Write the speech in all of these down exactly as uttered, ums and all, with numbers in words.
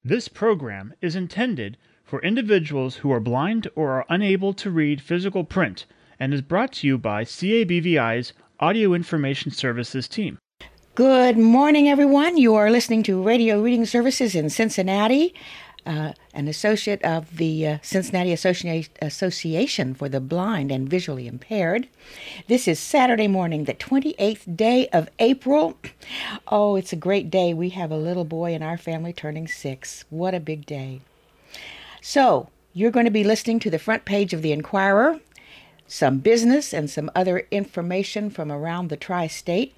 This program is intended for individuals who are blind or are unable to read physical print and is brought to you by C A B V I's Audio Information Services team. Good morning, everyone. You are listening to Radio Reading Services in Cincinnati, uh, an associate of the uh, Cincinnati Associ- Association for the Blind and Visually Impaired. This is Saturday morning, the twenty-eighth day of April. Oh, it's a great day. We have a little boy in our family turning six. What a big day. So, you're going to be listening to the front page of the Enquirer, some business and some other information from around the tri-state.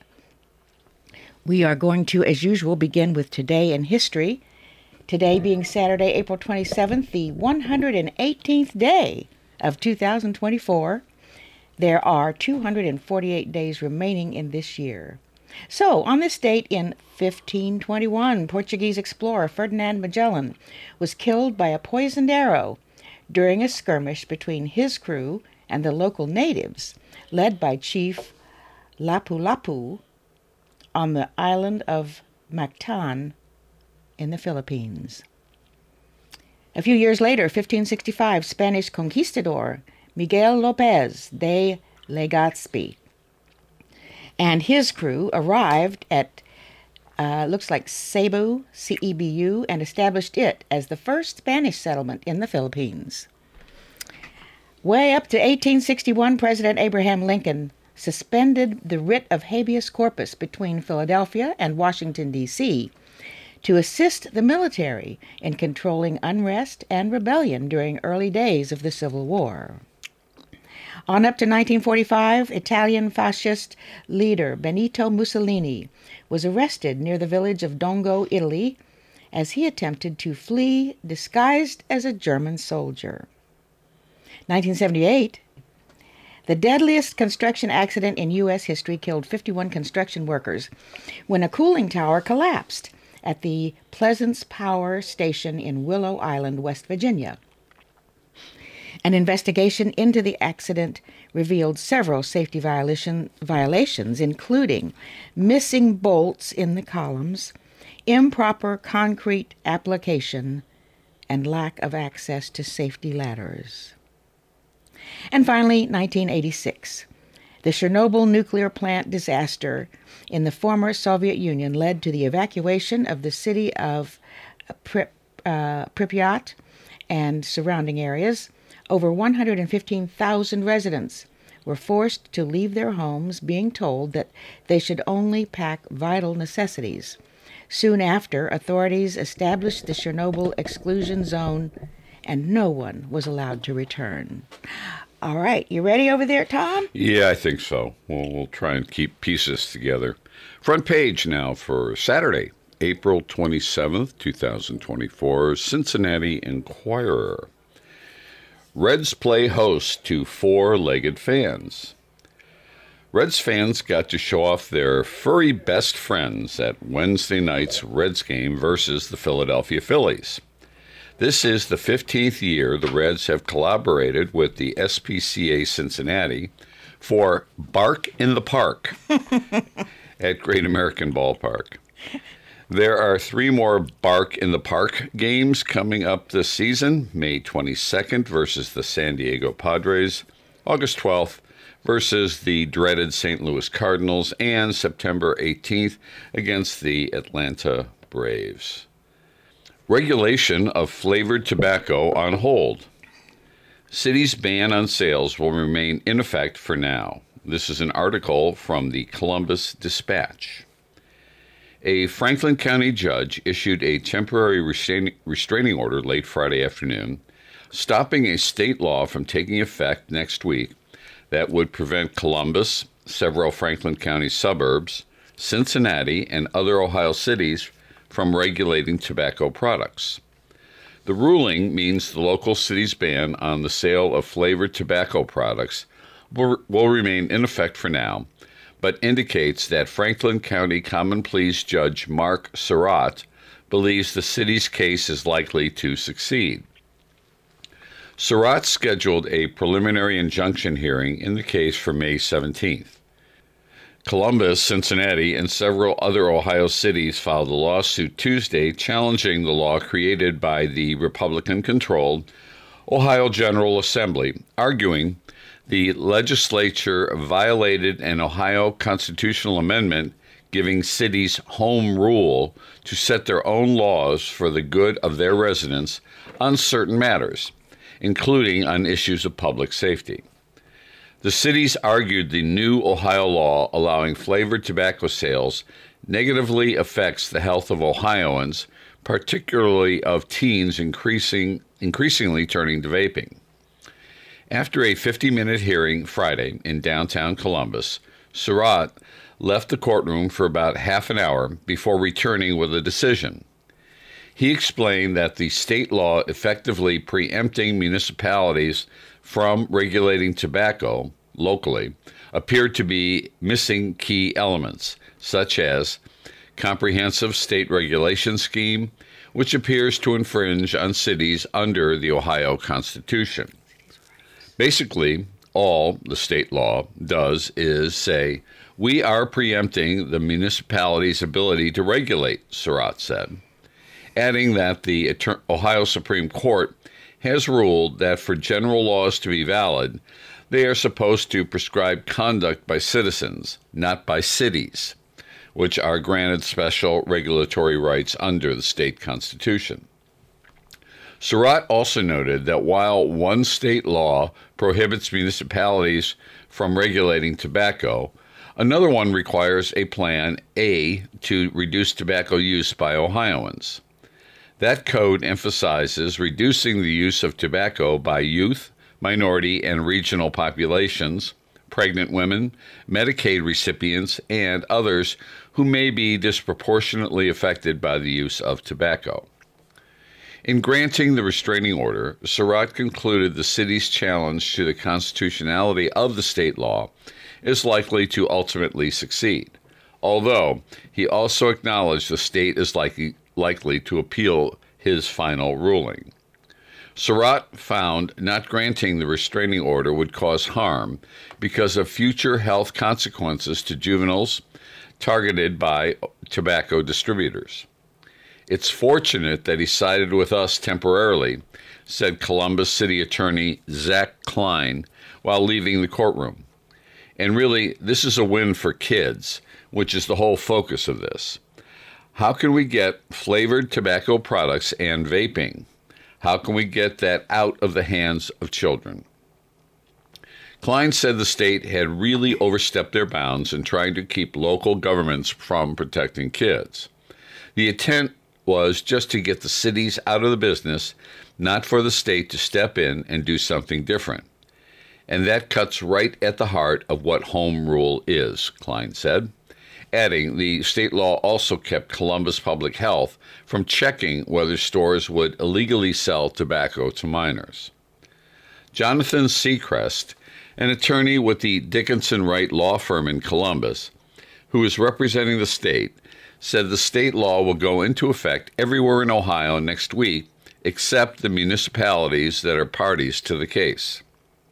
We are going to, as usual, begin with Today in History. Today being Saturday, April twenty-seventh, the one hundred eighteenth day of two thousand twenty-four. There are two hundred forty-eight days remaining in this year. So, on this date in fifteen twenty-one, Portuguese explorer Ferdinand Magellan was killed by a poisoned arrow during a skirmish between his crew and the local natives, led by Chief Lapu-Lapu, on the island of Mactan in the Philippines. A few years later, fifteen sixty-five, Spanish conquistador Miguel Lopez de Legazpi and his crew arrived at, uh, looks like Cebu, C E B U, and established it as the first Spanish settlement in the Philippines. Way up to eighteen sixty-one, President Abraham Lincoln suspended the writ of habeas corpus between Philadelphia and Washington, D C to assist the military in controlling unrest and rebellion during early days of the Civil War. On up to nineteen forty-five, Italian fascist leader Benito Mussolini was arrested near the village of Dongo, Italy, as he attempted to flee disguised as a German soldier. nineteen seventy-eight, the deadliest construction accident in U S history killed fifty-one construction workers when a cooling tower collapsed at the Pleasance Power Station in Willow Island, West Virginia. An investigation into the accident revealed several safety violation, violations, including missing bolts in the columns, improper concrete application, and lack of access to safety ladders. And finally, nineteen eighty-six. The Chernobyl nuclear plant disaster in the former Soviet Union led to the evacuation of the city of Pri- uh, Pripyat and surrounding areas. Over one hundred fifteen thousand residents were forced to leave their homes, being told that they should only pack vital necessities. Soon after, authorities established the Chernobyl exclusion zone, and no one was allowed to return. All right, you ready over there, Tom? Yeah, I think so. We'll, we'll try and keep pieces together. Front page now for Saturday, April twenty-seventh, twenty twenty-four, Cincinnati Enquirer. Reds play host to four-legged fans. Reds fans got to show off their furry best friends at Wednesday night's Reds game versus the Philadelphia Phillies. This is the fifteenth year the Reds have collaborated with the S P C A Cincinnati for Bark in the Park at Great American Ballpark. There are three more Bark in the Park games coming up this season: May twenty-second versus the San Diego Padres, August twelfth versus the dreaded Saint Louis Cardinals, and September eighteenth against the Atlanta Braves. Regulation of flavored tobacco on hold. City's ban on sales will remain in effect for now. This is an article from the Columbus Dispatch. A Franklin County judge issued a temporary restraining, restraining order late Friday afternoon, stopping a state law from taking effect next week that would prevent Columbus, several Franklin County suburbs, Cincinnati, and other Ohio cities from regulating tobacco products. The ruling means the local city's ban on the sale of flavored tobacco products will, will remain in effect for now, but indicates that Franklin County Common Pleas Judge Mark Surratt believes the city's case is likely to succeed. Surratt scheduled a preliminary injunction hearing in the case for May seventeenth. Columbus, Cincinnati, and several other Ohio cities filed a lawsuit Tuesday challenging the law created by the Republican-controlled Ohio General Assembly, arguing the legislature violated an Ohio constitutional amendment giving cities home rule to set their own laws for the good of their residents on certain matters, including on issues of public safety. The cities argued the new Ohio law allowing flavored tobacco sales negatively affects the health of Ohioans, particularly of teens increasing, increasingly turning to vaping. After a fifty-minute hearing Friday in downtown Columbus, Surratt left the courtroom for about half an hour before returning with a decision. He explained that the state law effectively preempting municipalities from regulating tobacco locally appeared to be missing key elements, such as comprehensive state regulation scheme, which appears to infringe on cities under the Ohio Constitution. Basically, all the state law does is say, we are preempting the municipality's ability to regulate, Surratt said, adding that the Ohio Supreme Court has ruled that for general laws to be valid, they are supposed to prescribe conduct by citizens, not by cities, which are granted special regulatory rights under the state constitution. Surratt also noted that while one state law prohibits municipalities from regulating tobacco, another one requires a Plan A to reduce tobacco use by Ohioans. That code emphasizes reducing the use of tobacco by youth, minority, and regional populations, pregnant women, Medicaid recipients, and others who may be disproportionately affected by the use of tobacco. In granting the restraining order, Surratt concluded the city's challenge to the constitutionality of the state law is likely to ultimately succeed, although he also acknowledged the state is likely, likely to appeal his final ruling. Surratt found not granting the restraining order would cause harm because of future health consequences to juveniles targeted by tobacco distributors. It's fortunate that he sided with us temporarily, said Columbus City Attorney Zach Klein while leaving the courtroom. And really, this is a win for kids, which is the whole focus of this. How can we get flavored tobacco products and vaping? How can we get that out of the hands of children? Klein said the state had really overstepped their bounds in trying to keep local governments from protecting kids. The intent was just to get the cities out of the business, not for the state to step in and do something different. And that cuts right at the heart of what home rule is, Klein said, adding the state law also kept Columbus Public Health from checking whether stores would illegally sell tobacco to minors. Jonathan Seacrest, an attorney with the Dickinson Wright law firm in Columbus, who is representing the state, said the state law will go into effect everywhere in Ohio next week except the municipalities that are parties to the case.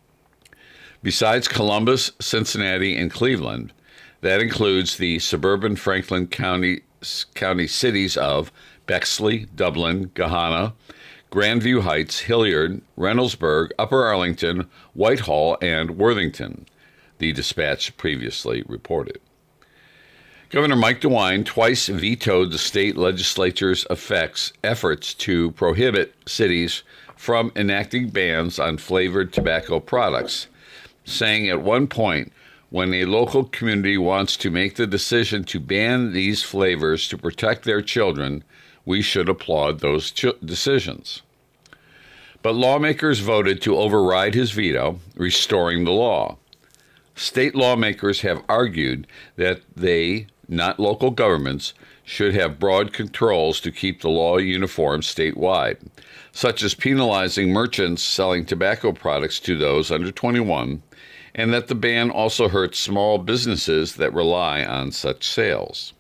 Besides Columbus, Cincinnati, and Cleveland, that includes the suburban Franklin County, county cities of Bexley, Dublin, Gahanna, Grandview Heights, Hilliard, Reynoldsburg, Upper Arlington, Whitehall, and Worthington, the Dispatch previously reported. Governor Mike DeWine twice vetoed the state legislature's effects, efforts to prohibit cities from enacting bans on flavored tobacco products, saying at one point, when a local community wants to make the decision to ban these flavors to protect their children, we should applaud those ch- decisions. But lawmakers voted to override his veto, restoring the law. State lawmakers have argued that they, not local governments, should have broad controls to keep the law uniform statewide, such as penalizing merchants selling tobacco products to those under twenty-one, and that the ban also hurts small businesses that rely on such sales.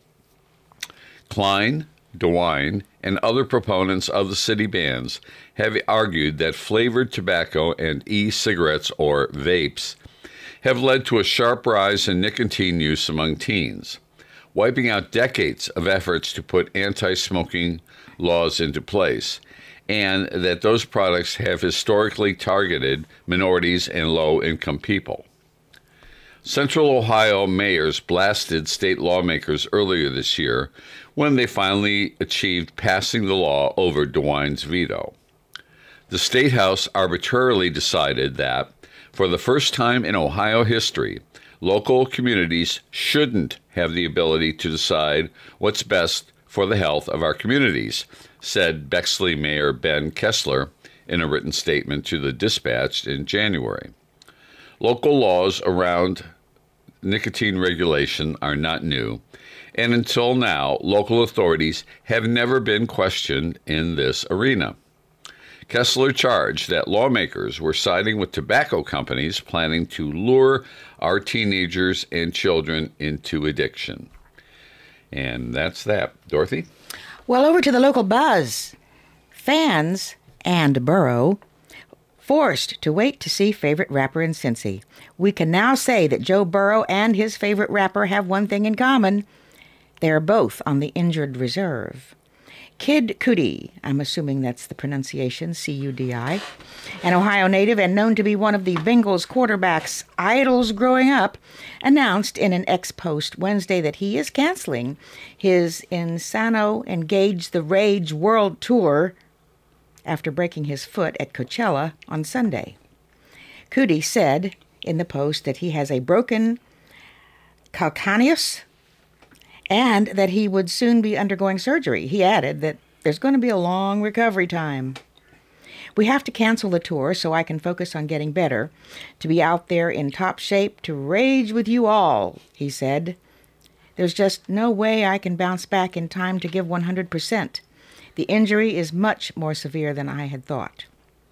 Klein, DeWine, and other proponents of the city bans have argued that flavored tobacco and e-cigarettes, or vapes, have led to a sharp rise in nicotine use among teens, wiping out decades of efforts to put anti-smoking laws into place, and that those products have historically targeted minorities and low-income people. Central Ohio mayors blasted state lawmakers earlier this year when they finally achieved passing the law over DeWine's veto. The State House arbitrarily decided that, for the first time in Ohio history, local communities shouldn't have the ability to decide what's best for the health of our communities, said Bexley Mayor Ben Kessler in a written statement to the Dispatch in January. Local laws around nicotine regulation are not new, and until now, local authorities have never been questioned in this arena. Kessler charged that lawmakers were siding with tobacco companies planning to lure our teenagers and children into addiction. And that's that. Dorothy? Well, over to the local buzz. Fans and Burrow forced to wait to see favorite rapper in Cincy. We can now say that Joe Burrow and his favorite rapper have one thing in common. They are both on the injured reserve. Kid Cudi, I'm assuming that's the pronunciation, C U D I, an Ohio native and known to be one of the Bengals quarterback's idols growing up, announced in an ex-post Wednesday that he is canceling his Insano Engage the Rage World Tour after breaking his foot at Coachella on Sunday. Cudi said in the post that he has a broken calcaneus and that he would soon be undergoing surgery. He added that there's going to be a long recovery time. We have to cancel the tour so I can focus on getting better, to be out there in top shape to rage with you all, he said. There's just no way I can bounce back in time to give one hundred percent. The injury is much more severe than I had thought.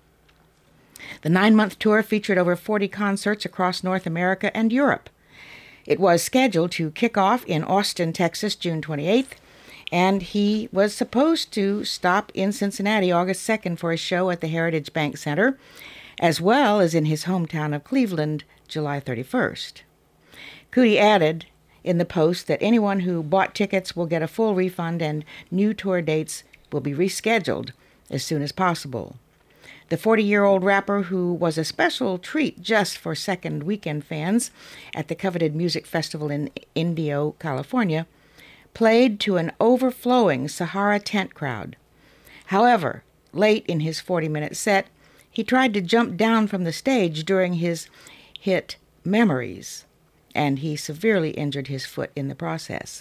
The nine-month tour featured over forty concerts across North America and Europe. It was scheduled to kick off in Austin, Texas, June twenty-eighth, and he was supposed to stop in Cincinnati August second for a show at the Heritage Bank Center, as well as in his hometown of Cleveland, July thirty-first. Cudi added in the post that anyone who bought tickets will get a full refund and new tour dates will be rescheduled as soon as possible. The forty-year-old rapper, who was a special treat just for second weekend fans at the coveted music festival in Indio, California, played to an overflowing Sahara tent crowd. However, late in his forty-minute set, he tried to jump down from the stage during his hit Memories, and he severely injured his foot in the process.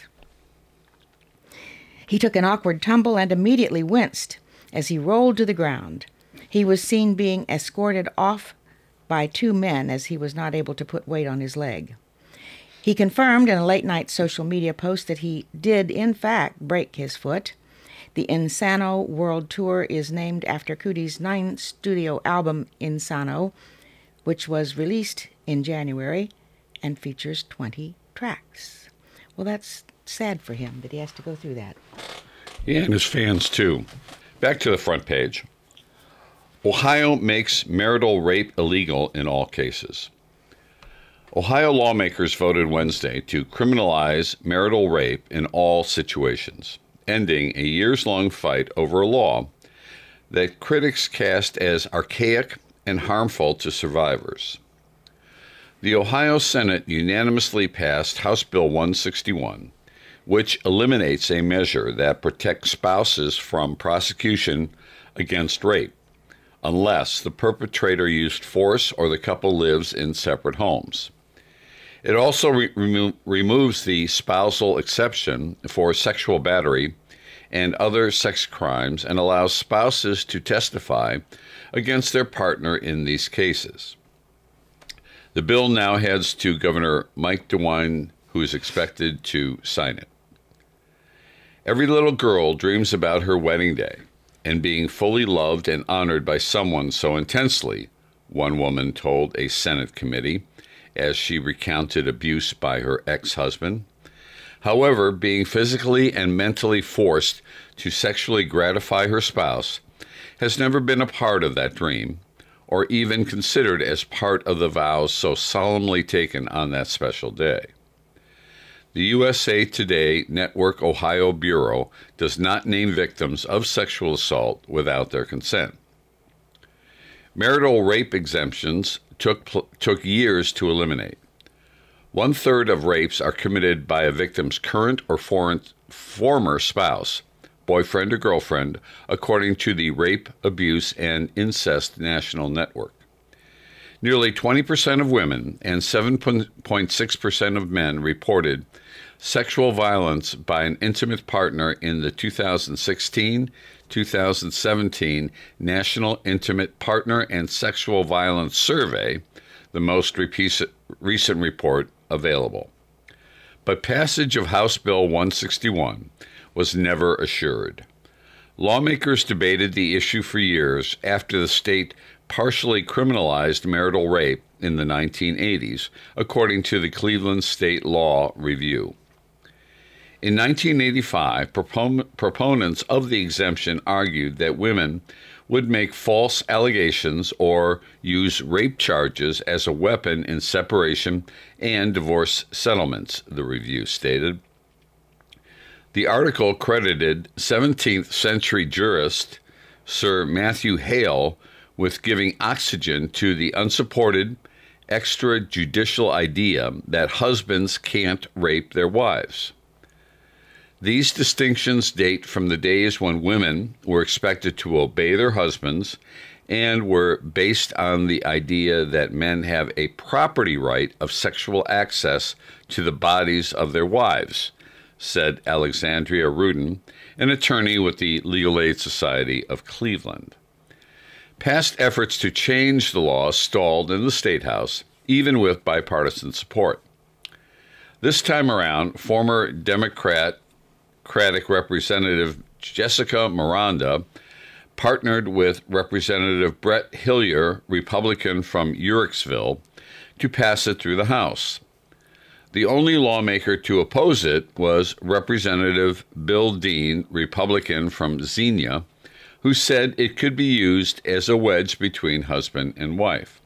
He took an awkward tumble and immediately winced as he rolled to the ground. He was seen being escorted off by two men as he was not able to put weight on his leg. He confirmed in a late-night social media post that he did, in fact, break his foot. The Insano World Tour is named after Cudi's ninth studio album, Insano, which was released in January and features twenty tracks. Well, that's sad for him that he has to go through that. Yeah, and his fans, too. Back to the front page. Ohio makes marital rape illegal in all cases. Ohio lawmakers voted Wednesday to criminalize marital rape in all situations, ending a years-long fight over a law that critics cast as archaic and harmful to survivors. The Ohio Senate unanimously passed House Bill one sixty-one, which eliminates a measure that protects spouses from prosecution against rape, unless the perpetrator used force or the couple lives in separate homes. It also re- remo- removes the spousal exception for sexual battery and other sex crimes and allows spouses to testify against their partner in these cases. The bill now heads to Governor Mike DeWine, who is expected to sign it. Every little girl dreams about her wedding day and being fully loved and honored by someone so intensely, one woman told a Senate committee as she recounted abuse by her ex-husband. However, being physically and mentally forced to sexually gratify her spouse has never been a part of that dream or even considered as part of the vows so solemnly taken on that special day. The U S A Today Network Ohio Bureau does not name victims of sexual assault without their consent. Marital rape exemptions took, took years to eliminate. One-third of rapes are committed by a victim's current or foreign, former spouse, boyfriend or girlfriend, according to the Rape, Abuse, and Incest National Network. Nearly twenty percent of women and seven point six percent of men reported sexual violence by an intimate partner in the two thousand sixteen two thousand seventeen National Intimate Partner and Sexual Violence Survey, the most recent report available. But passage of House Bill one sixty-one was never assured. Lawmakers debated the issue for years after the state partially criminalized marital rape in the nineteen eighties, according to the Cleveland State Law Review. In nineteen eighty-five, propon- proponents of the exemption argued that women would make false allegations or use rape charges as a weapon in separation and divorce settlements, the review stated. The article credited seventeenth century jurist Sir Matthew Hale with giving oxygen to the unsupported, extrajudicial idea that husbands can't rape their wives. These distinctions date from the days when women were expected to obey their husbands and were based on the idea that men have a property right of sexual access to the bodies of their wives, said Alexandria Rudin, an attorney with the Legal Aid Society of Cleveland. Past efforts to change the law stalled in the State House, even with bipartisan support. This time around, former Democratic Representative Jessica Miranda partnered with Representative Brett Hillier, Republican from Uricksville, to pass it through the House. The only lawmaker to oppose it was Representative Bill Dean, Republican from Xenia, who said it could be used as a wedge between husband and wife.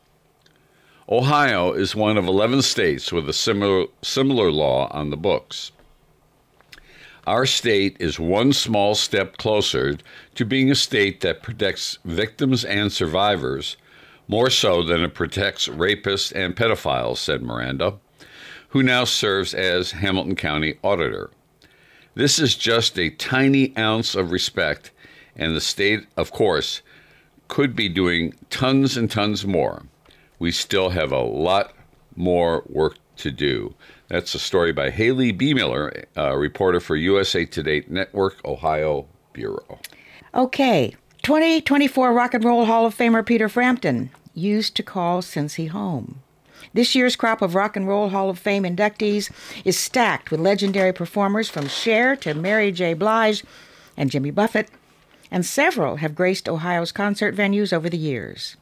Ohio is one of eleven states with a similar, similar law on the books. Our state is one small step closer to being a state that protects victims and survivors more so than it protects rapists and pedophiles, said Miranda, who now serves as Hamilton County Auditor. This is just a tiny ounce of respect, and the state, of course, could be doing tons and tons more. We still have a lot more work to do. That's a story by Haley B. Miller, a reporter for U S A Today Network Ohio Bureau. Okay, twenty twenty-four Rock and Roll Hall of Famer Peter Frampton used to call Cincy home. This year's crop of Rock and Roll Hall of Fame inductees is stacked with legendary performers from Cher to Mary J. Blige and Jimmy Buffett, and several have graced Ohio's concert venues over the years.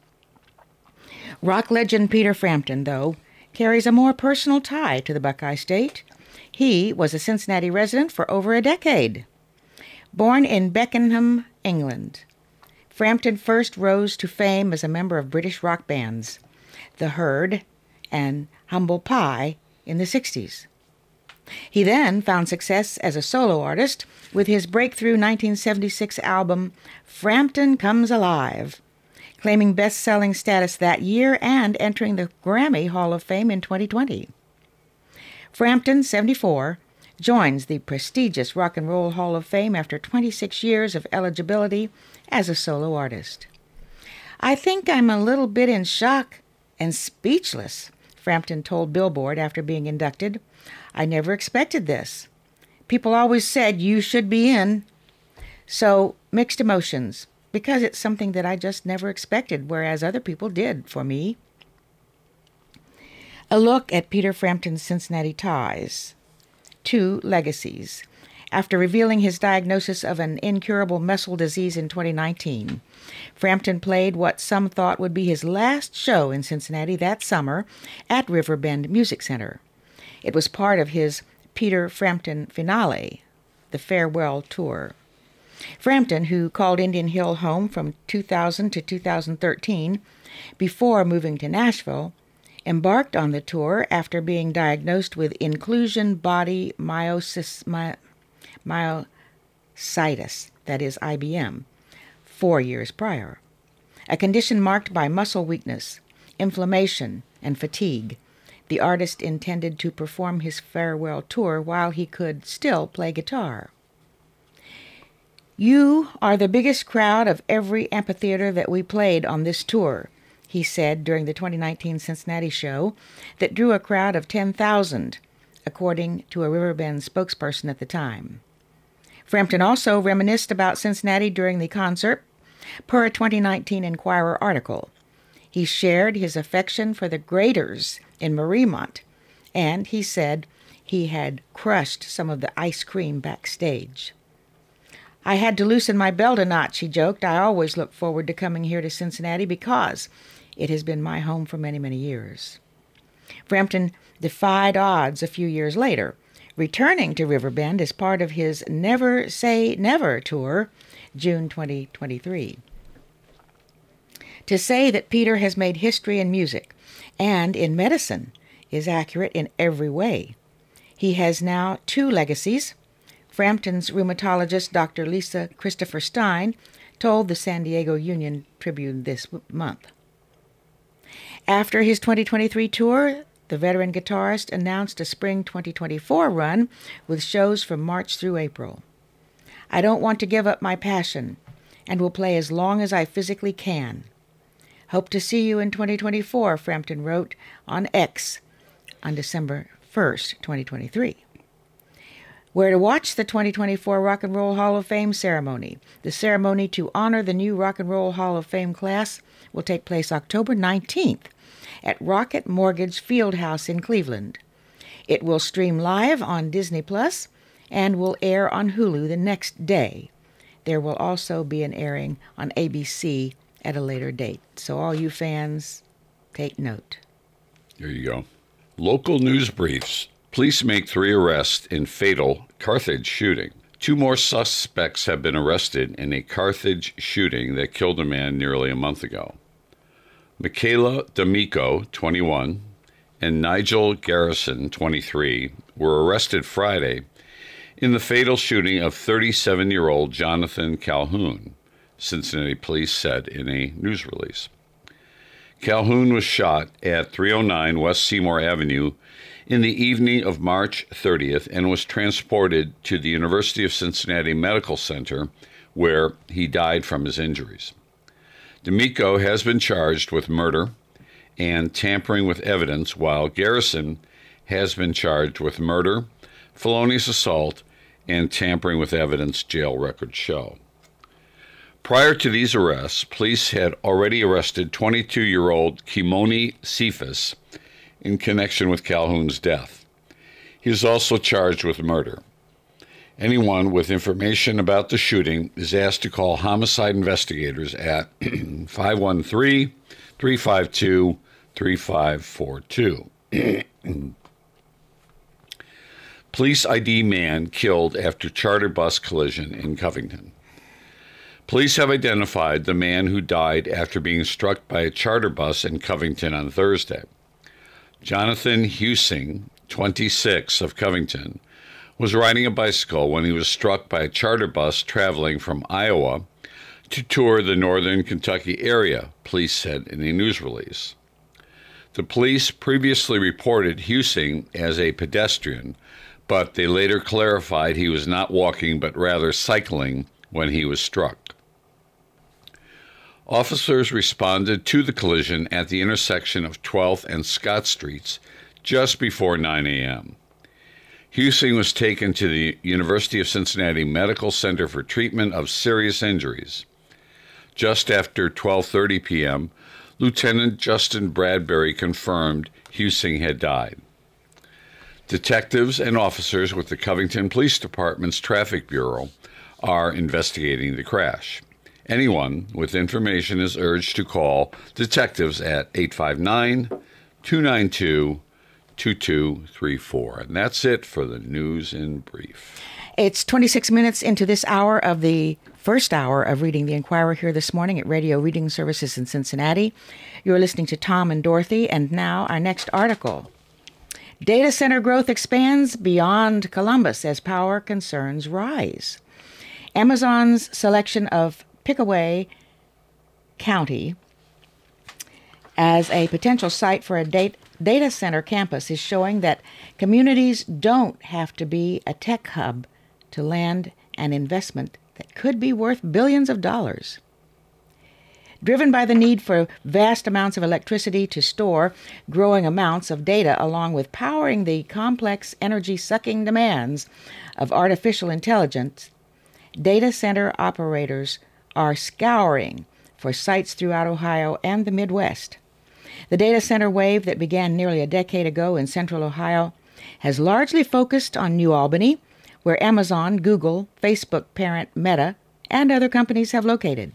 Rock legend Peter Frampton, though, carries a more personal tie to the Buckeye State. He was a Cincinnati resident for over a decade. Born in Beckenham, England, Frampton first rose to fame as a member of British rock bands, The Herd and Humble Pie, in the sixties. He then found success as a solo artist with his breakthrough nineteen seventy-six album, Frampton Comes Alive, claiming best-selling status that year and entering the Grammy Hall of Fame in twenty twenty. Frampton, seventy-four, joins the prestigious Rock and Roll Hall of Fame after twenty-six years of eligibility as a solo artist. "I think I'm a little bit in shock and speechless," Frampton told Billboard after being inducted. "I never expected this. People always said you should be in. So, mixed emotions, because it's something that I just never expected, whereas other people did for me." A look at Peter Frampton's Cincinnati ties. Two legacies. After revealing his diagnosis of an incurable muscle disease in twenty nineteen, Frampton played what some thought would be his last show in Cincinnati that summer at Riverbend Music Center. It was part of his Peter Frampton finale, the farewell tour. Frampton, who called Indian Hill home from two thousand to two thousand thirteen, before moving to Nashville, embarked on the tour after being diagnosed with inclusion body myosis, my, myositis, that is I B M, four years prior, a condition marked by muscle weakness, inflammation, and fatigue. The artist intended to perform his farewell tour while he could still play guitar. "You are the biggest crowd of every amphitheater that we played on this tour," he said during the twenty nineteen Cincinnati show that drew a crowd of ten thousand, according to a Riverbend spokesperson at the time. Frampton also reminisced about Cincinnati during the concert, per a twenty nineteen Enquirer article. He shared his affection for the Graders in Mariemont, and he said he had crushed some of the ice cream backstage. "I had to loosen my belt a notch," he joked. "I always look forward to coming here to Cincinnati because it has been my home for many, many years." Frampton defied odds a few years later, returning to Riverbend as part of his Never Say Never tour, June twenty twenty-three. To say that Peter has made history in music and in medicine is accurate in every way. He has now two legacies. Frampton's rheumatologist, Doctor Lisa Christopher Stein, told the San Diego Union Tribune this month. After his twenty twenty-three tour, the veteran guitarist announced a spring twenty twenty-four run with shows from March through April. "I don't want to give up my passion and will play as long as I physically can. Hope to see you in twenty twenty-four," Frampton wrote on X on December first, twenty twenty-three. Where to watch the twenty twenty-four Rock and Roll Hall of Fame ceremony. The ceremony to honor the new Rock and Roll Hall of Fame class will take place October nineteenth at Rocket Mortgage Fieldhouse in Cleveland. It will stream live on Disney Plus and will air on Hulu the next day. There will also be an airing on A B C at a later date. So all you fans, take note. There you go. Local news briefs. Police make three arrests in fatal Carthage shooting. Two more suspects have been arrested in a Carthage shooting that killed a man nearly a month ago. Michaela D'Amico, twenty-one, and Nigel Garrison, twenty-three, were arrested Friday in the fatal shooting of thirty-seven-year-old Jonathan Calhoun, Cincinnati police said in a news release. Calhoun was shot at three oh nine West Seymour Avenue in the evening of March thirtieth and was transported to the University of Cincinnati Medical Center, where he died from his injuries. D'Amico has been charged with murder and tampering with evidence, while Garrison has been charged with murder, felonious assault, and tampering with evidence, jail records show. Prior to these arrests, police had already arrested twenty-two-year-old Kimoni Cephas in connection with Calhoun's death. He is also charged with murder. Anyone with information about the shooting is asked to call homicide investigators at five one three, three five two, three five four two. Police I D man killed after charter bus collision in Covington. Police have identified the man who died after being struck by a charter bus in Covington on Thursday. Jonathan Husing, twenty-six, of Covington, was riding a bicycle when he was struck by a charter bus traveling from Iowa to tour the northern Kentucky area, police said in a news release. The police previously reported Husing as a pedestrian, but they later clarified he was not walking but rather cycling when he was struck. Officers responded to the collision at the intersection of twelfth and Scott Streets just before nine a.m. Husing was taken to the University of Cincinnati Medical Center for treatment of serious injuries. Just after twelve thirty p.m., Lieutenant Justin Bradbury confirmed Husing had died. Detectives and officers with the Covington Police Department's Traffic Bureau are investigating the crash. Anyone with information is urged to call detectives at eight five nine, two nine two, two two three four. And that's it for the news in brief. It's twenty-six minutes into this hour of the first hour of Reading the Inquirer here this morning at Radio Reading Services in Cincinnati. You're listening to Tom and Dorothy, and now our next article. Data center growth expands beyond Columbus as power concerns rise. Amazon's selection of Pickaway County as a potential site for a data center campus is showing that communities don't have to be a tech hub to land an investment that could be worth billions of dollars. Driven by the need for vast amounts of electricity to store growing amounts of data, along with powering the complex energy-sucking demands of artificial intelligence, data center operators are scouring for sites throughout Ohio and the Midwest. The data center wave that began nearly a decade ago in central Ohio has largely focused on New Albany, where Amazon, Google, Facebook parent Meta, and other companies have located.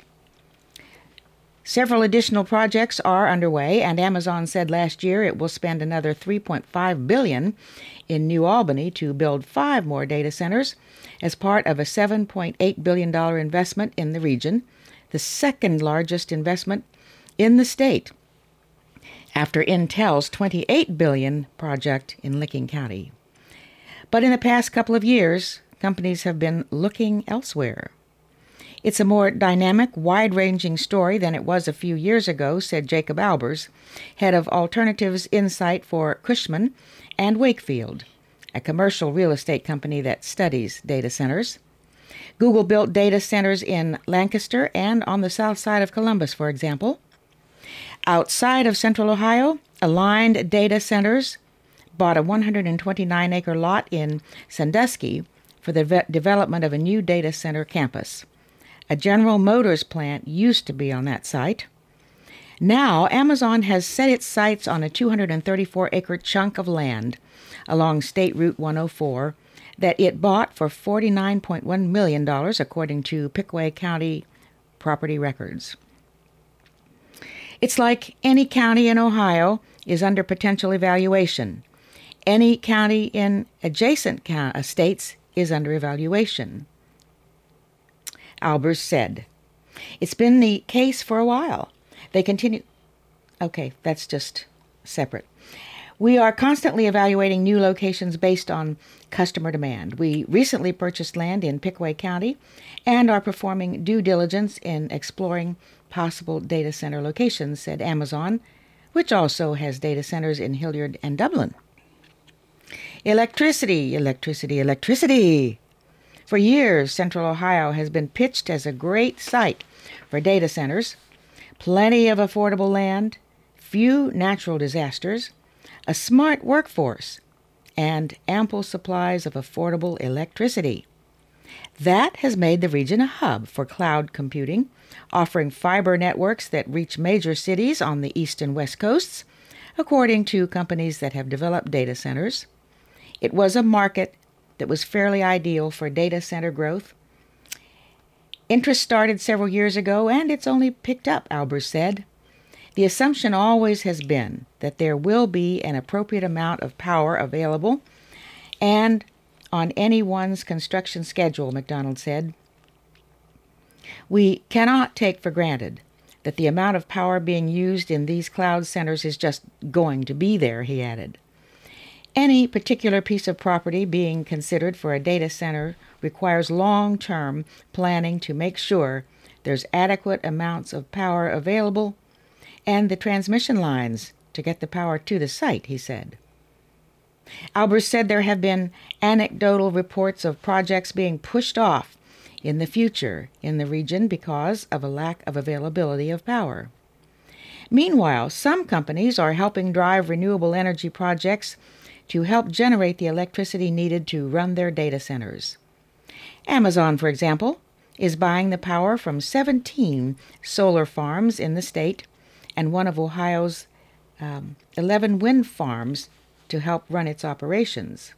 Several additional projects are underway, and Amazon said last year it will spend another three point five billion dollars in New Albany to build five more data centers as part of a seven point eight billion dollars investment in the region, the second largest investment in the state, after Intel's twenty-eight billion dollars project in Licking County. But in the past couple of years, companies have been looking elsewhere. It's a more dynamic, wide-ranging story than it was a few years ago, said Jacob Albers, head of Alternatives Insight for Cushman and Wakefield, a commercial real estate company that studies data centers. Google built data centers in Lancaster and on the south side of Columbus, for example. Outside of central Ohio, Aligned Data Centers bought a one hundred twenty-nine acre lot in Sandusky for the ve- development of a new data center campus. A General Motors plant used to be on that site. Now, Amazon has set its sights on a two hundred thirty-four acre chunk of land along State Route one oh four that it bought for forty-nine point one million dollars, according to Pickaway County property records. It's like any county in Ohio is under potential evaluation. Any county in adjacent states is under evaluation, Albers said. It's been the case for a while. They continue... Okay, that's just separate. We are constantly evaluating new locations based on customer demand. We recently purchased land in Pickaway County and are performing due diligence in exploring possible data center locations, said Amazon, which also has data centers in Hilliard and Dublin. Electricity, electricity, electricity. For years, Central Ohio has been pitched as a great site for data centers, plenty of affordable land, few natural disasters, a smart workforce, and ample supplies of affordable electricity. That has made the region a hub for cloud computing, offering fiber networks that reach major cities on the east and west coasts, according to companies that have developed data centers. It was a market that was fairly ideal for data center growth. Interest started several years ago, and it's only picked up, Albers said. The assumption always has been that there will be an appropriate amount of power available and on anyone's construction schedule, McDonald said. We cannot take for granted that the amount of power being used in these cloud centers is just going to be there, he added. Any particular piece of property being considered for a data center requires long-term planning to make sure there's adequate amounts of power available and the transmission lines to get the power to the site, he said. Albers said there have been anecdotal reports of projects being pushed off in the future in the region because of a lack of availability of power. Meanwhile, some companies are helping drive renewable energy projects to help generate the electricity needed to run their data centers. Amazon, for example, is buying the power from seventeen solar farms in the state and one of Ohio's um, eleven wind farms to help run its operations.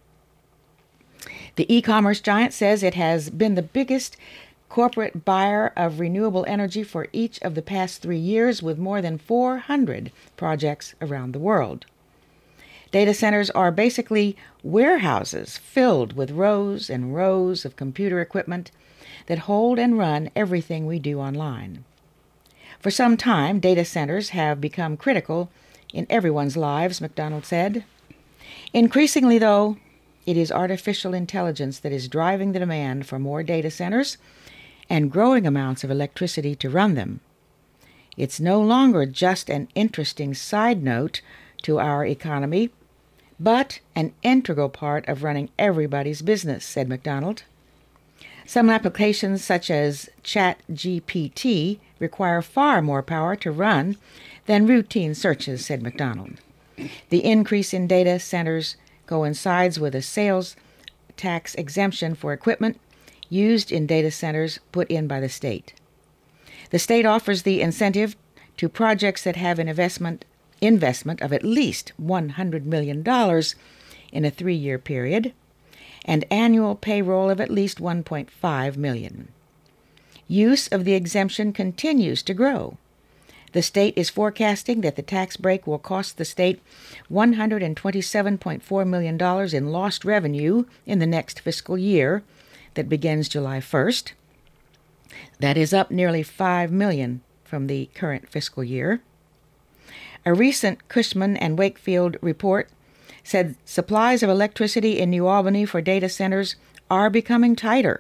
The e-commerce giant says it has been the biggest corporate buyer of renewable energy for each of the past three years, with more than four hundred projects around the world. Data centers are basically warehouses filled with rows and rows of computer equipment that hold and run everything we do online. For some time, data centers have become critical in everyone's lives, McDonald said. Increasingly, though, it is artificial intelligence that is driving the demand for more data centers and growing amounts of electricity to run them. It's no longer just an interesting side note to our economy, but an integral part of running everybody's business, said McDonald. Some applications, such as ChatGPT, require far more power to run than routine searches, said McDonald. The increase in data centers coincides with a sales tax exemption for equipment used in data centers put in by the state. The state offers the incentive to projects that have an investment investment of at least one hundred million dollars in a three-year period and annual payroll of at least one point five million dollars. Use of the exemption continues to grow. The state is forecasting that the tax break will cost the state one hundred twenty-seven point four million dollars in lost revenue in the next fiscal year that begins July first. That is up nearly five million dollars from the current fiscal year. A recent Cushman and Wakefield report said supplies of electricity in New Albany for data centers are becoming tighter.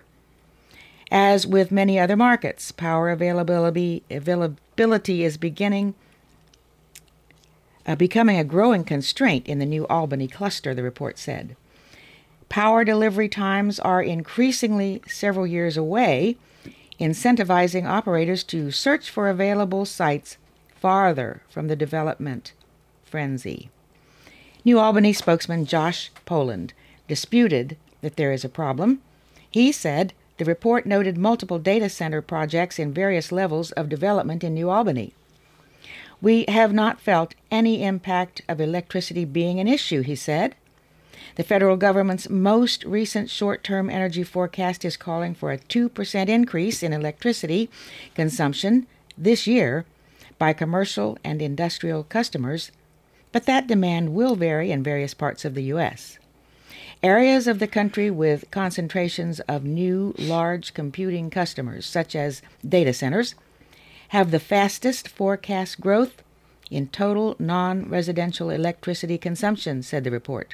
As with many other markets, power availability, availability is beginning, uh, becoming a growing constraint in the New Albany cluster, the report said. Power delivery times are increasingly several years away, incentivizing operators to search for available sites farther from the development frenzy. New Albany spokesman Josh Poland disputed that there is a problem. He said the report noted multiple data center projects in various levels of development in New Albany. We have not felt any impact of electricity being an issue, he said. The federal government's most recent short-term energy forecast is calling for a two percent increase in electricity consumption this year by commercial and industrial customers, but that demand will vary in various parts of the U S. Areas of the country with concentrations of new large computing customers, such as data centers, have the fastest forecast growth in total non-residential electricity consumption, said the report.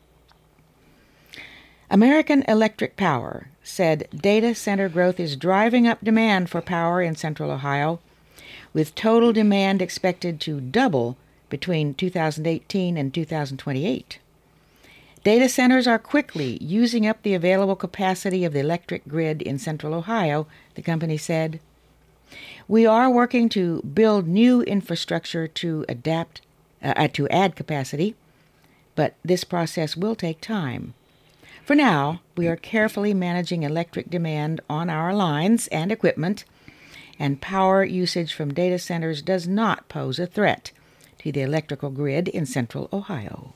American Electric Power said data center growth is driving up demand for power in Central Ohio, with total demand expected to double between two thousand eighteen and two thousand twenty-eight. Data centers are quickly using up the available capacity of the electric grid in Central Ohio, the company said. We are working to build new infrastructure to adapt, uh, to add capacity, but this process will take time. For now, we are carefully managing electric demand on our lines and equipment, and power usage from data centers does not pose a threat to the electrical grid in Central Ohio.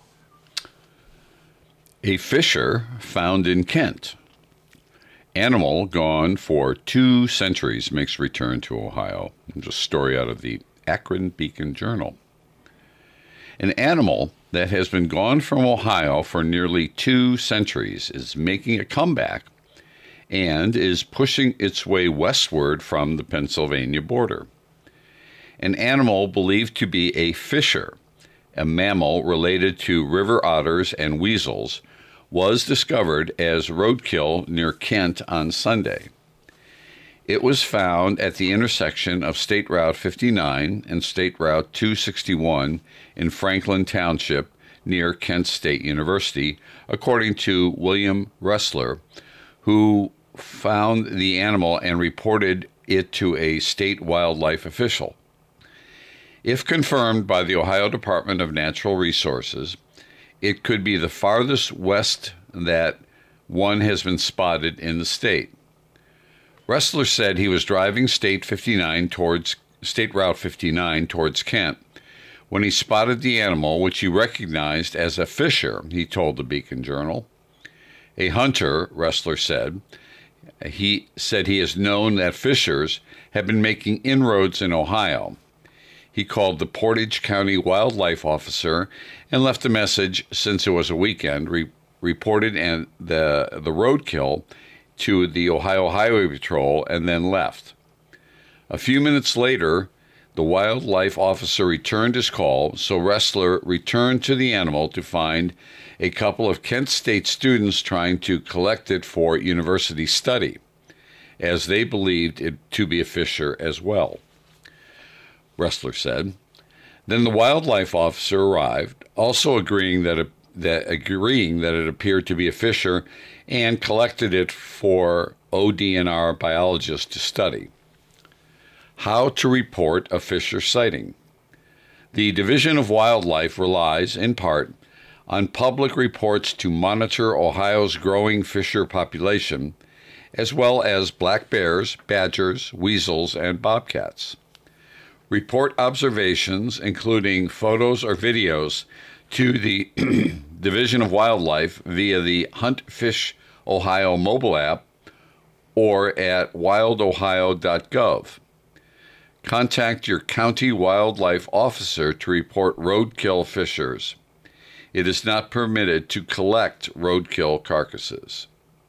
A fisher found in Kent. Animal gone for two centuries makes return to Ohio. Just a story out of the Akron Beacon Journal. An animal that has been gone from Ohio for nearly two centuries is making a comeback and is pushing its way westward from the Pennsylvania border. An animal believed to be a fisher, a mammal related to river otters and weasels, was discovered as roadkill near Kent on Sunday. It was found at the intersection of State Route fifty-nine and State Route two sixty-one in Franklin Township near Kent State University, according to William Ressler, who found the animal and reported it to a state wildlife official. If confirmed by the Ohio Department of Natural Resources, it could be the farthest west that one has been spotted in the state. Ressler said he was driving State fifty-nine towards State Route fifty-nine towards Kent when he spotted the animal, which he recognized as a fisher, he told the Beacon Journal. A hunter, Ressler said, he said he has known that fishers have been making inroads in Ohio. He called the Portage County wildlife officer and left a message since it was a weekend, re- reported and the, the roadkill to the Ohio Highway Patrol, and then left. A few minutes later, the wildlife officer returned his call, so Ressler returned to the animal to find a couple of Kent State students trying to collect it for university study, as they believed it to be a fisher as well. Ressler said. Then the wildlife officer arrived, also agreeing that, it, that agreeing that it appeared to be a fisher, and collected it for O D N R biologists to study. How to report a fisher sighting. The Division of Wildlife relies, in part, on public reports to monitor Ohio's growing fisher population, as well as black bears, badgers, weasels, and bobcats. Report observations, including photos or videos, to the Division of Wildlife via the Hunt Fish Ohio mobile app or at wild ohio dot gov. Contact your county wildlife officer to report roadkill fishers. It is not permitted to collect roadkill carcasses.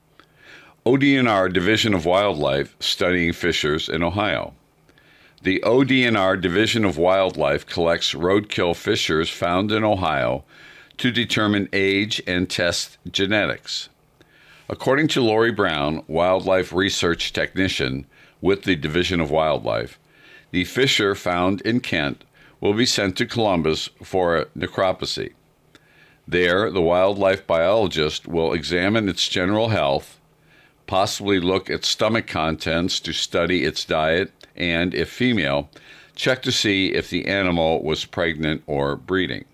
O D N R Division of Wildlife studying fishers in Ohio. The O D N R Division of Wildlife collects roadkill fishers found in Ohio to determine age and test genetics. According to Lori Brown, wildlife research technician with the Division of Wildlife, the fisher found in Kent will be sent to Columbus for necropsy. There, the wildlife biologist will examine its general health, possibly look at stomach contents to study its diet, and, if female, check to see if the animal was pregnant or breeding.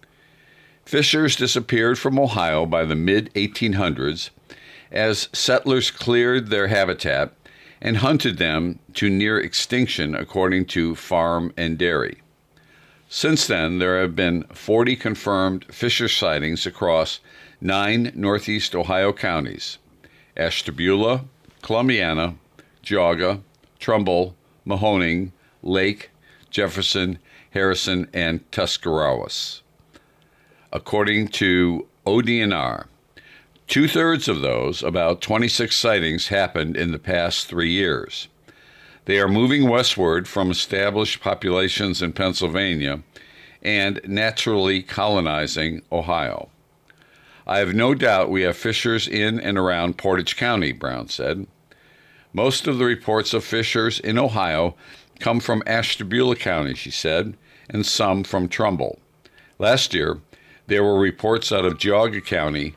Fishers disappeared from Ohio by the mid eighteen hundreds as settlers cleared their habitat and hunted them to near extinction, according to Farm and Dairy. Since then, there have been forty confirmed fisher sightings across nine northeast Ohio counties: Ashtabula, Columbiana, Geauga, Trumbull, Mahoning, Lake, Jefferson, Harrison, and Tuscarawas. According to O D N R, two-thirds of those, about twenty-six sightings, happened in the past three years. They are moving westward from established populations in Pennsylvania and naturally colonizing Ohio. I have no doubt we have fishers in and around Portage County, Brown said. Most of the reports of fishers in Ohio come from Ashtabula County, she said, and some from Trumbull. Last year, there were reports out of Geauga County.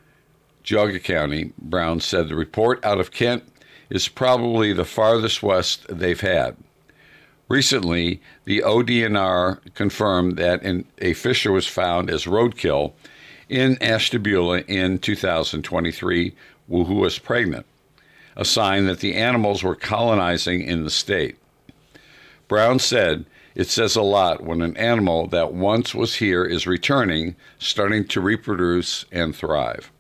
Geauga County, Brown said the report out of Kent is probably the farthest west they've had. Recently, the O D N R confirmed that in, a fisher was found as roadkill in Ashtabula in two thousand twenty-three who was pregnant, a sign that the animals were colonizing in the state. Brown said, "It says a lot when an animal that once was here is returning, starting to reproduce and thrive.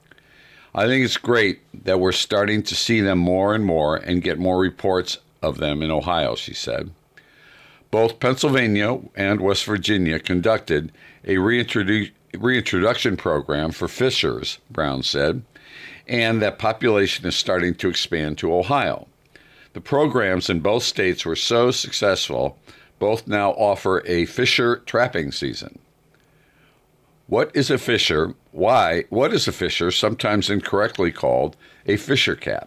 I think it's great that we're starting to see them more and more and get more reports of them in Ohio," she said. Both Pennsylvania and West Virginia conducted a reintrodu- reintroduction program for fishers, Brown said, and that population is starting to expand to Ohio. The programs in both states were so successful, both now offer a fisher trapping season. What is a fisher? Why? What is a fisher, sometimes incorrectly called a fisher cat?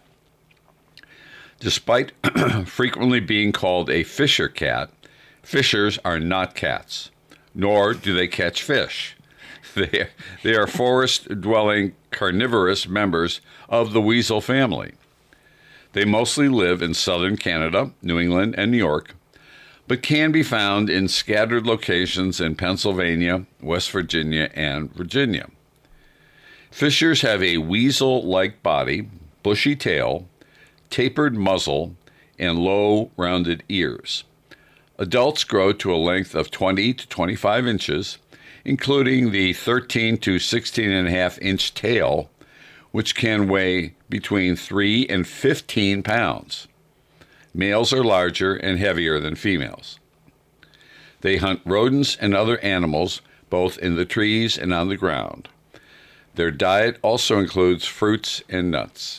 Despite frequently being called a fisher cat, fishers are not cats, nor do they catch fish. They, they are forest-dwelling carnivorous members of the weasel family. They mostly live in southern Canada, New England, and New York, but can be found in scattered locations in Pennsylvania, West Virginia, and Virginia. Fishers have a weasel-like body, bushy tail, tapered muzzle, and low, rounded ears. Adults grow to a length of twenty to twenty-five inches, including the thirteen to sixteen and a half inch tail, which can weigh between three and fifteen pounds. Males are larger and heavier than females. They hunt rodents and other animals, both in the trees and on the ground. Their diet also includes fruits and nuts.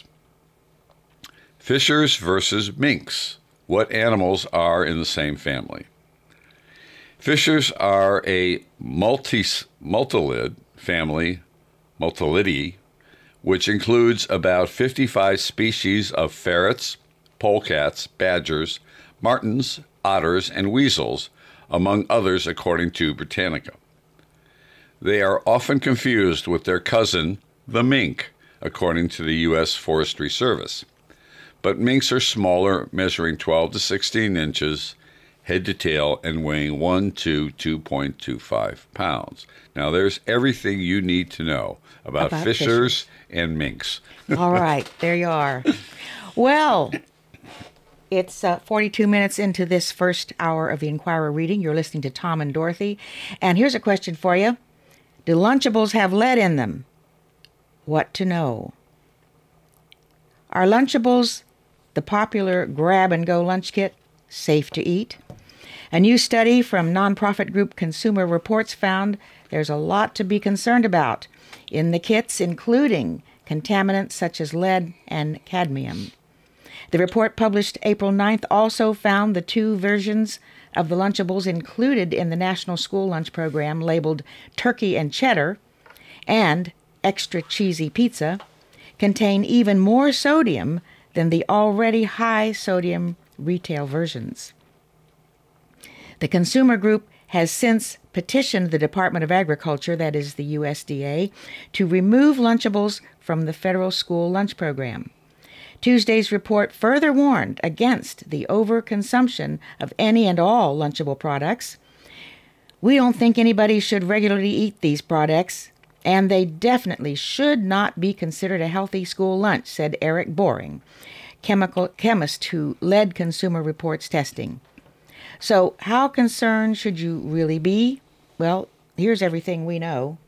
Fishers versus minks. What animals are in the same family? Fishers are a multi, multilid family, Multilidae, which includes about fifty-five species of ferrets, polecats, badgers, martens, otters, and weasels, among others according to Britannica. They are often confused with their cousin, the mink, according to the U S Forestry Service. But minks are smaller, measuring twelve to sixteen inches, head to tail, and weighing one to two point two five pounds. Now, there's everything you need to know about, about fishers, fishers and minks. All right, there you are. Well, it's uh, forty-two minutes into this first hour of the Inquirer reading. You're listening to Tom and Dorothy. And here's a question for you. Do Lunchables have lead in them? What to know? Are Lunchables, the popular grab-and-go lunch kit, safe to eat? A new study from nonprofit group Consumer Reports found there's a lot to be concerned about in the kits, including contaminants such as lead and cadmium. The report published April ninth also found the two versions of the Lunchables included in the National School Lunch Program labeled Turkey and Cheddar and Extra Cheesy Pizza contain even more sodium than the already high sodium retail versions. The consumer group has since petitioned the Department of Agriculture, that is the U S D A, to remove Lunchables from the federal school lunch program. Tuesday's report further warned against the overconsumption of any and all Lunchable products. We don't think anybody should regularly eat these products, and they definitely should not be considered a healthy school lunch, said Eric Boring, chemical chemist who led Consumer Reports testing. So how concerned should you really be? Well, here's everything we know.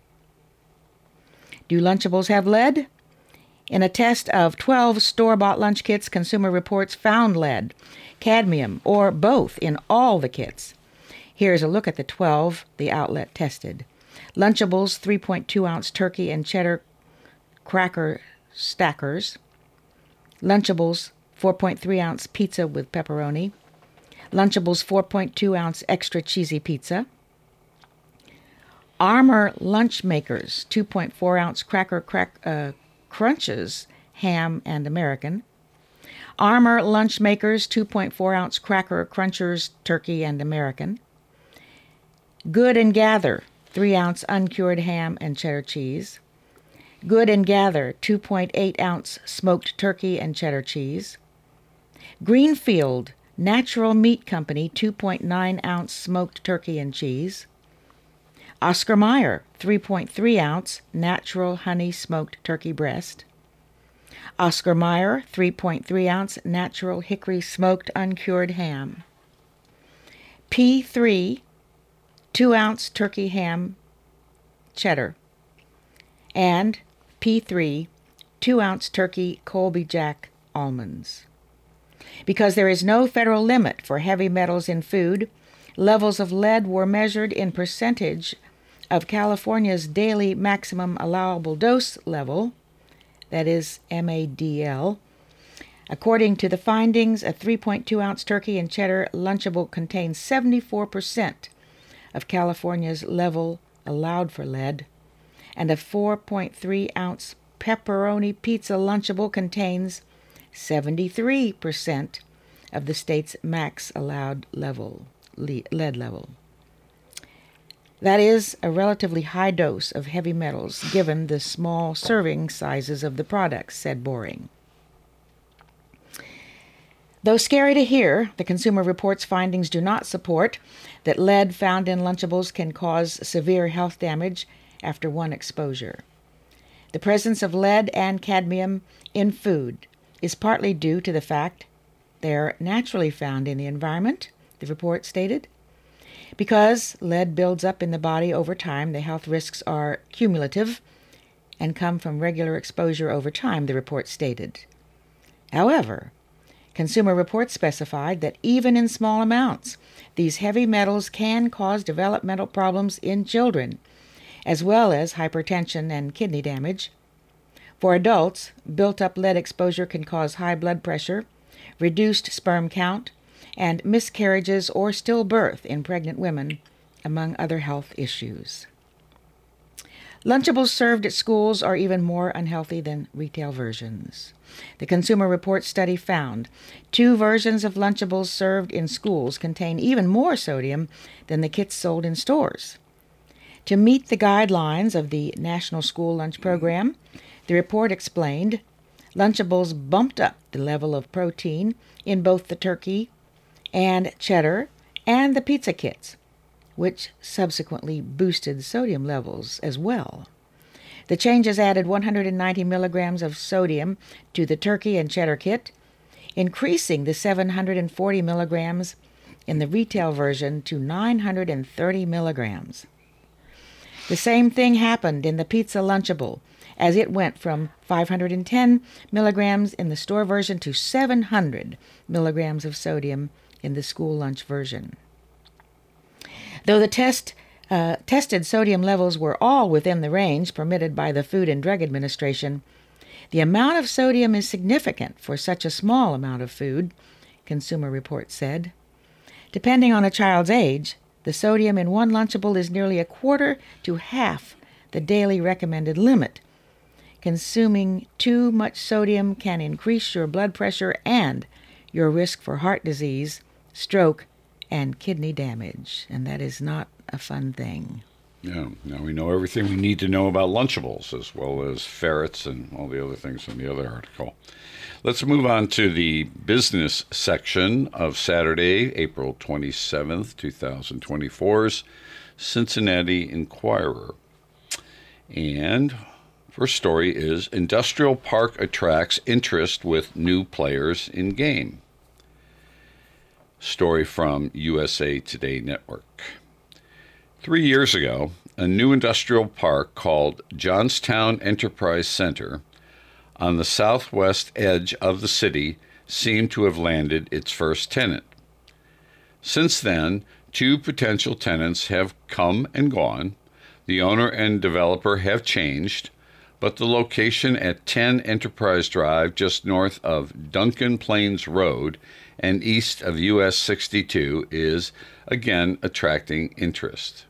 Do Lunchables have lead? In a test of twelve store-bought lunch kits, Consumer Reports found lead, cadmium, or both in all the kits. Here's a look at the twelve the outlet tested. Lunchables three point two ounce turkey and cheddar cracker stackers. Lunchables four point three ounce pizza with pepperoni. Lunchables four point two ounce extra cheesy pizza. Armour Lunch Makers two point four ounce cracker crack uh, crunches, ham and American. Armour Lunch Makers two point four ounce cracker crunchers, turkey and American. Good and Gather three ounce uncured ham and cheddar cheese. Good and Gather two point eight ounce smoked turkey and cheddar cheese. Greenfield Natural Meat Company two point nine ounce smoked turkey and cheese. Oscar Mayer three point three ounce natural honey smoked turkey breast. Oscar Mayer three point three ounce natural hickory smoked uncured ham. P three two ounce turkey ham cheddar. And P three two ounce turkey Colby Jack almonds. Because there is no federal limit for heavy metals in food, levels of lead were measured in percentage of California's daily maximum allowable dose level, that is M A D L. According to the findings, a three point two ounce turkey and cheddar Lunchable contains seventy-four percent of California's level allowed for lead, and a four point three ounce pepperoni pizza Lunchable contains seventy-three percent of the state's max allowed level, lead level. That is a relatively high dose of heavy metals given the small serving sizes of the products, said Boring. Though scary to hear, the Consumer Reports findings do not support that lead found in Lunchables can cause severe health damage after one exposure. The presence of lead and cadmium in food is partly due to the fact they are naturally found in the environment, the report stated. Because lead builds up in the body over time, the health risks are cumulative and come from regular exposure over time, the report stated. However, Consumer Reports specified that even in small amounts, these heavy metals can cause developmental problems in children, as well as hypertension and kidney damage. For adults, built-up lead exposure can cause high blood pressure, reduced sperm count, and miscarriages or stillbirth in pregnant women, among other health issues. Lunchables served at schools are even more unhealthy than retail versions. The Consumer Reports study found two versions of Lunchables served in schools contain even more sodium than the kits sold in stores. To meet the guidelines of the National School Lunch Program, the report explained, Lunchables bumped up the level of protein in both the turkey and cheddar and the pizza kits, which subsequently boosted sodium levels as well. The changes added one hundred ninety milligrams of sodium to the turkey and cheddar kit, increasing the seven hundred forty milligrams in the retail version to nine hundred thirty milligrams. The same thing happened in the pizza Lunchable, as it went from five hundred ten milligrams in the store version to seven hundred milligrams of sodium in the school lunch version. Though the test uh, tested sodium levels were all within the range permitted by the Food and Drug Administration, the amount of sodium is significant for such a small amount of food, Consumer Reports said. Depending on a child's age, the sodium in one Lunchable is nearly a quarter to half the daily recommended limit. Consuming too much sodium can increase your blood pressure and your risk for heart disease, stroke, and kidney damage, and that is not a fun thing. Yeah, now we know everything we need to know about Lunchables, as well as ferrets and all the other things in the other article. Let's move on to the business section of Saturday, April twenty-seventh, twenty twenty-four's Cincinnati Enquirer. And first story is Industrial Park Attracts Interest with New Players in Game. Story from U S A Today Network. Three years ago, a new industrial park called Johnstown Enterprise Center on the southwest edge of the city seemed to have landed its first tenant. Since then, two potential tenants have come and gone. The owner and developer have changed, but the location at ten Enterprise Drive, just north of Duncan Plains Road and east of U S sixty-two, is again attracting interest.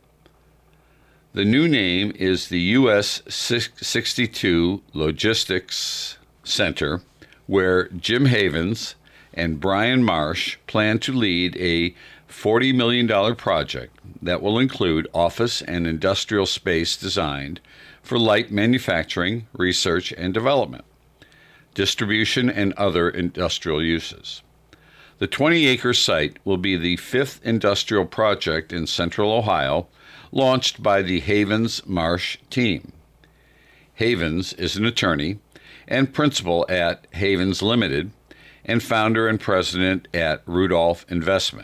The new name is the U S sixty-two Logistics Center, where Jim Havens and Brian Marsh plan to lead a forty million dollars project that will include office and industrial space designed for light manufacturing, research and development, distribution, and other industrial uses. The twenty-acre site will be the fifth industrial project in Central Ohio launched by the Havens Marsh team. Havens is an attorney and principal at Havens Limited and founder and president at Rudolph Investment.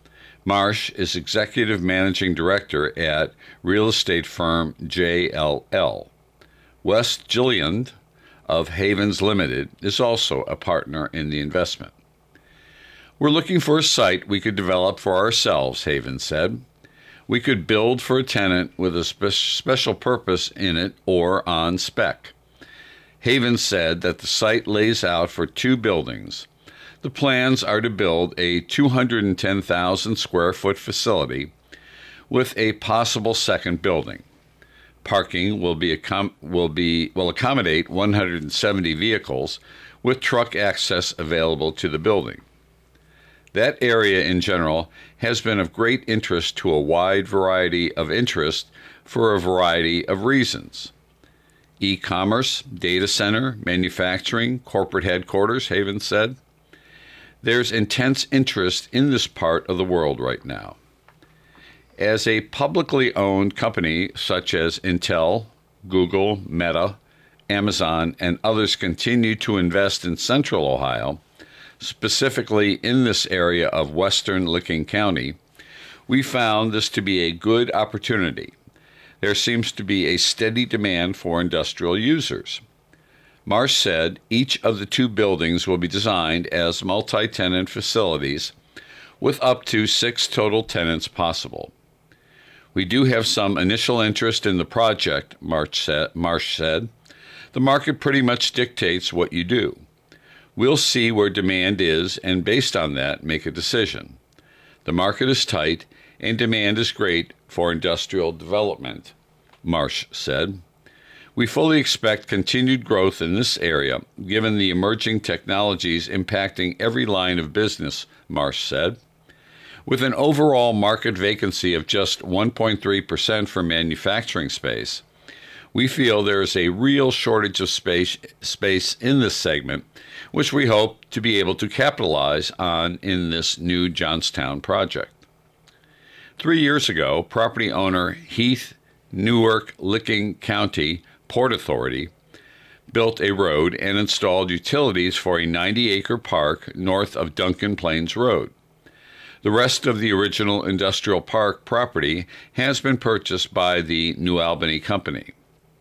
Marsh is executive managing director at real estate firm J L L. Wes Gilliland of Havens Limited is also a partner in the investment. We're looking for a site we could develop for ourselves, Havens said. We could build for a tenant with a spe- special purpose in it or on spec. Havens said that the site lays out for two buildings. The plans are to build a two hundred ten thousand square foot facility with a possible second building. Parking will be accom- will be will accommodate one hundred seventy vehicles with truck access available to the building. That area in general has been of great interest to a wide variety of interest for a variety of reasons. E-commerce, data center, manufacturing, corporate headquarters, Havens said. There's intense interest in this part of the world right now. As a publicly owned company such as Intel, Google, Meta, Amazon, and others continue to invest in Central Ohio, specifically in this area of western Licking County, we found this to be a good opportunity. There seems to be a steady demand for industrial users. Marsh said each of the two buildings will be designed as multi-tenant facilities with up to six total tenants possible. We do have some initial interest in the project, Marsh said. Marsh said. The market pretty much dictates what you do. We'll see where demand is and based on that make a decision. The market is tight and demand is great for industrial development, Marsh said. We fully expect continued growth in this area given the emerging technologies impacting every line of business, Marsh said. With an overall market vacancy of just one point three percent for manufacturing space, we feel there is a real shortage of space, space in this segment, which we hope to be able to capitalize on in this new Johnstown project. Three years ago, property owner Heath Newark Licking County Port Authority built a road and installed utilities for a ninety-acre park north of Duncan Plains Road. The rest of the original industrial park property has been purchased by the New Albany Company.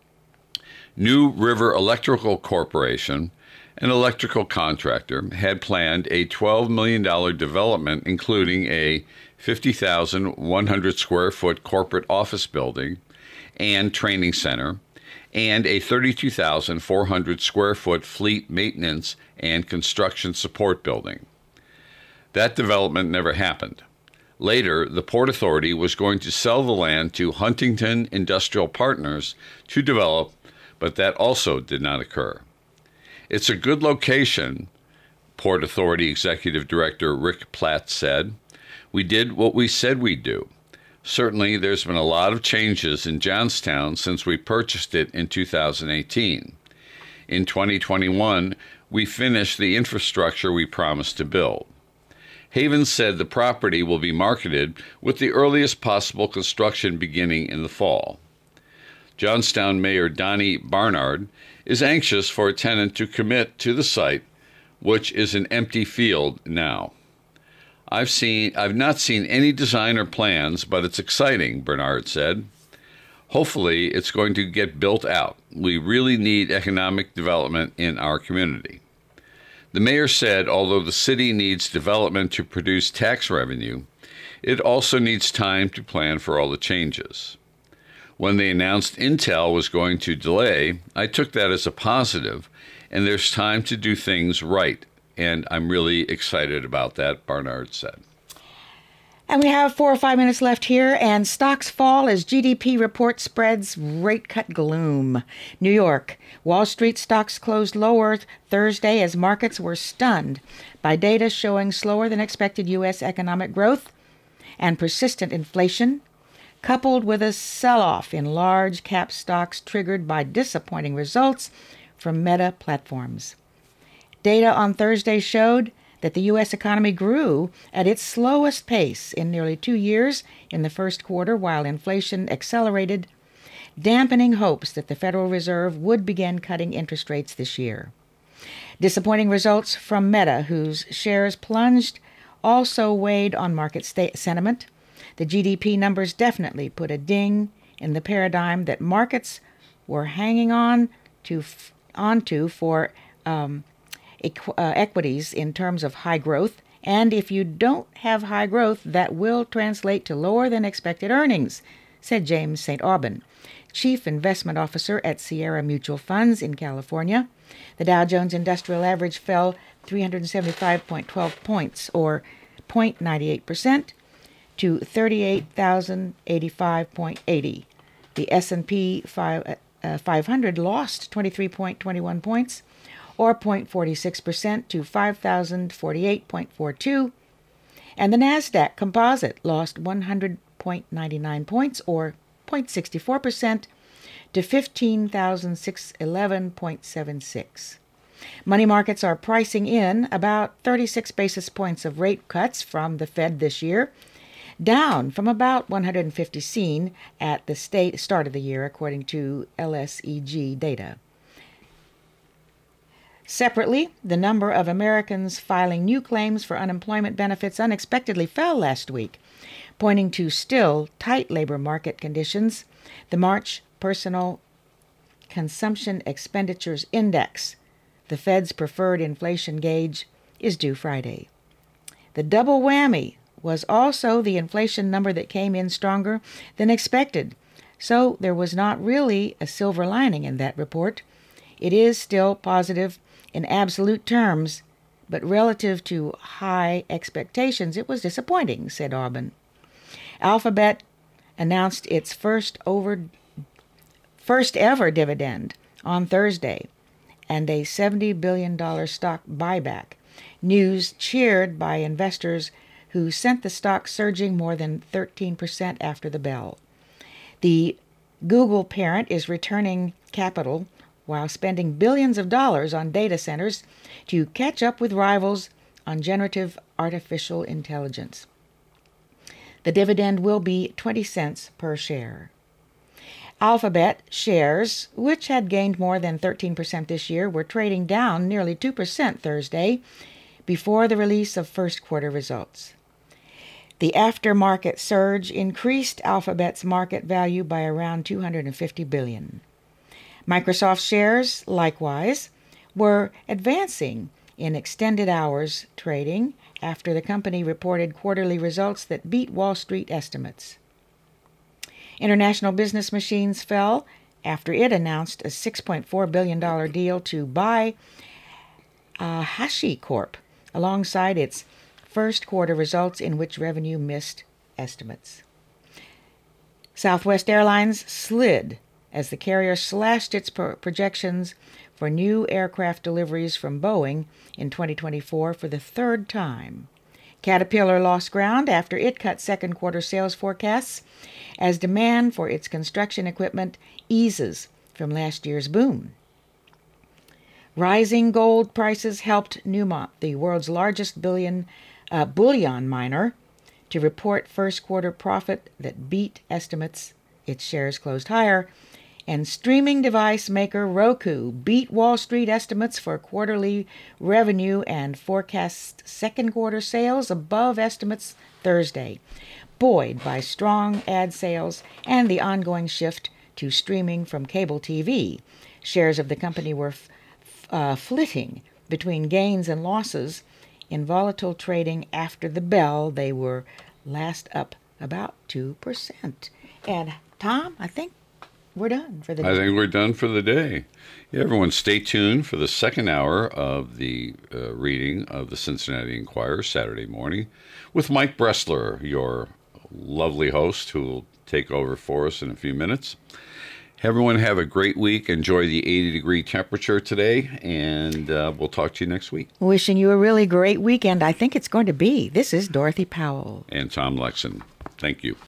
New River Electrical Corporation, an electrical contractor, had planned a twelve million dollars development including a fifty thousand one hundred square foot corporate office building and training center, and a thirty-two thousand four hundred square foot fleet maintenance and construction support building. That development never happened. Later, the Port Authority was going to sell the land to Huntington Industrial Partners to develop, but that also did not occur. It's a good location, Port Authority Executive Director Rick Platt said. We did what we said we'd do. Certainly, there's been a lot of changes in Johnstown since we purchased it in two thousand eighteen. In twenty twenty-one, we finished the infrastructure we promised to build. Havens said the property will be marketed with the earliest possible construction beginning in the fall. Johnstown Mayor Donnie Barnard is anxious for a tenant to commit to the site, which is an empty field now. I've seen, I've not seen any design or plans, but it's exciting, Bernard said. Hopefully, it's going to get built out. We really need economic development in our community. The mayor said although the city needs development to produce tax revenue, it also needs time to plan for all the changes. When they announced Intel was going to delay, I took that as a positive, and there's time to do things right, and I'm really excited about that, Barnard said. And we have four or five minutes left here, and stocks fall as G D P report spreads rate cut gloom. New York, Wall Street stocks closed lower Thursday as markets were stunned by data showing slower than expected U S economic growth and persistent inflation, coupled with a sell-off in large cap stocks triggered by disappointing results from Meta platforms. Data on Thursday showed that the U S economy grew at its slowest pace in nearly two years in the first quarter, while inflation accelerated, dampening hopes that the Federal Reserve would begin cutting interest rates this year. Disappointing results from Meta, whose shares plunged, also weighed on market sta- sentiment. The G D P numbers definitely put a ding in the paradigm that markets were hanging on to f- onto for um, equ- uh, equities in terms of high growth. And if you don't have high growth, that will translate to lower than expected earnings, said James Saint Aubin, Chief Investment Officer at Sierra Mutual Funds in California. The Dow Jones Industrial Average fell three hundred seventy-five point one two points, or zero point nine eight percent, to thirty-eight thousand eighty-five point eight zero. The S and P five hundred lost twenty-three point two one points, or zero point four six percent, to five thousand forty-eight point four two. And the NASDAQ Composite lost one hundred point nine nine points, or zero point six four percent, to fifteen thousand six hundred eleven point seven six. Money markets are pricing in about thirty-six basis points of rate cuts from the Fed this year, down from about one hundred fifty seen at the state start of the year, according to L S E G data. Separately, the number of Americans filing new claims for unemployment benefits unexpectedly fell last week, pointing to still tight labor market conditions. The March Personal Consumption Expenditures Index, the Fed's preferred inflation gauge, is due Friday. The double whammy was also the inflation number that came in stronger than expected. So there was not really a silver lining in that report. It is still positive in absolute terms, but relative to high expectations, it was disappointing, said Aubin. Alphabet announced its first over first ever dividend on Thursday and a seventy billion dollars stock buyback, news cheered by investors who sent the stock surging more than thirteen percent after the bell. The Google parent is returning capital while spending billions of dollars on data centers to catch up with rivals on generative artificial intelligence. The dividend will be twenty cents per share. Alphabet shares, which had gained more than thirteen percent this year, were trading down nearly two percent Thursday before the release of first quarter results. The aftermarket surge increased Alphabet's market value by around two hundred fifty billion dollars. Microsoft shares, likewise, were advancing in extended hours trading after the company reported quarterly results that beat Wall Street estimates. International Business Machines fell after it announced a six point four billion dollars deal to buy uh, HashiCorp alongside its first quarter results in which revenue missed estimates. Southwest Airlines slid as the carrier slashed its pro- projections for new aircraft deliveries from Boeing in twenty twenty-four for the third time. Caterpillar lost ground after it cut second quarter sales forecasts as demand for its construction equipment eases from last year's boom. Rising gold prices helped Newmont, the world's largest billion, uh, bullion miner, to report first quarter profit that beat estimates. Its shares closed higher. And streaming device maker Roku beat Wall Street estimates for quarterly revenue and forecast second quarter sales above estimates Thursday, buoyed by strong ad sales and the ongoing shift to streaming from cable T V. Shares of the company were f- uh, flitting between gains and losses in volatile trading after the bell. They were last up about two percent. And Tom, I think we're done for the day. I think we're done for the day. Yeah, everyone, stay tuned for the second hour of the uh, reading of the Cincinnati Enquirer Saturday morning with Mike Bressler, your lovely host, who will take over for us in a few minutes. Everyone, have a great week. Enjoy the eighty degree temperature today, and uh, we'll talk to you next week. Wishing you a really great weekend. I think it's going to be. This is Dorothy Powell. And Tom Lexon. Thank you.